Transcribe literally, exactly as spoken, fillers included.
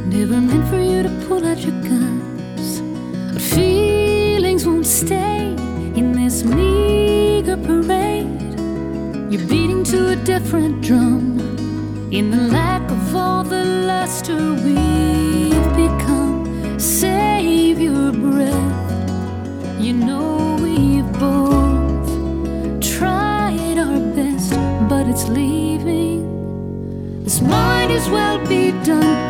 Never meant for you to pull out your guns, but feelings won't stay in this meager parade. You're beating to a different drum in the lack of all the luster we've become. Save your breath. You know we've both tried our best, but it's leaving. This might as well be done.